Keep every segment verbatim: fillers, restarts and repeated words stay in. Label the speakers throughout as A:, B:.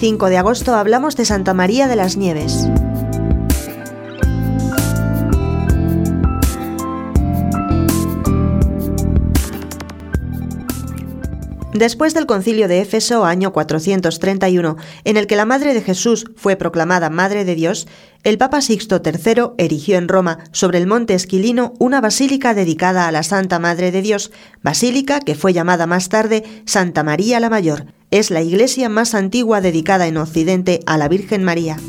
A: cinco de agosto hablamos de Santa María de las Nieves. Después del Concilio de Éfeso, año cuatrocientos treinta y uno, en el que la Madre de Jesús fue proclamada Madre de Dios, el Papa Sixto tercero erigió en Roma, sobre el monte Esquilino, una basílica dedicada a la Santa Madre de Dios, basílica que fue llamada más tarde Santa María la Mayor. Es la iglesia más antigua dedicada en Occidente a la Virgen María.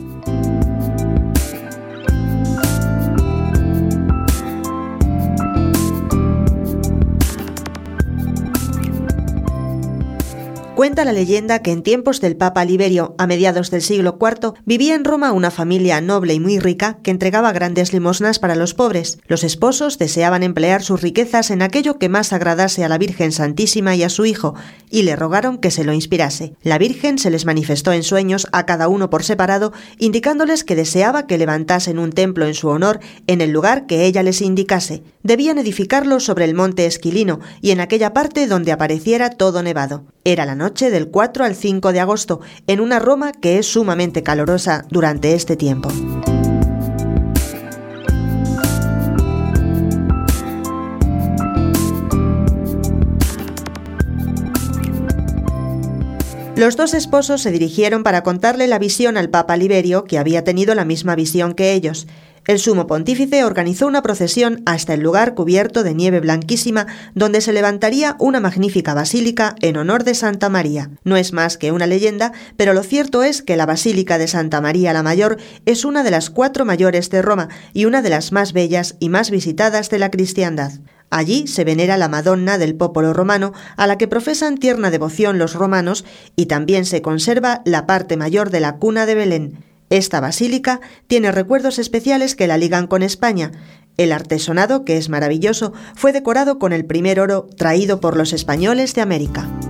A: Cuenta la leyenda que en tiempos del Papa Liberio, a mediados del siglo cuarto, vivía en Roma una familia noble y muy rica que entregaba grandes limosnas para los pobres. Los esposos deseaban emplear sus riquezas en aquello que más agradase a la Virgen Santísima y a su hijo, y le rogaron que se lo inspirase. La Virgen se les manifestó en sueños a cada uno por separado, indicándoles que deseaba que levantasen un templo en su honor en el lugar que ella les indicase. Debían edificarlo sobre el monte Esquilino y en aquella parte donde apareciera todo nevado. Era la noche del cuatro al cinco de agosto, en una Roma que es sumamente calurosa durante este tiempo. Los dos esposos se dirigieron para contarle la visión al Papa Liberio, que había tenido la misma visión que ellos. El sumo pontífice organizó una procesión hasta el lugar cubierto de nieve blanquísima, donde se levantaría una magnífica basílica en honor de Santa María. No es más que una leyenda, pero lo cierto es que la Basílica de Santa María la Mayor es una de las cuatro mayores de Roma y una de las más bellas y más visitadas de la cristiandad. Allí se venera la Madonna del Popolo Romano, a la que profesan tierna devoción los romanos, y también se conserva la parte mayor de la cuna de Belén. Esta basílica tiene recuerdos especiales que la ligan con España. El artesonado, que es maravilloso, fue decorado con el primer oro traído por los españoles de América.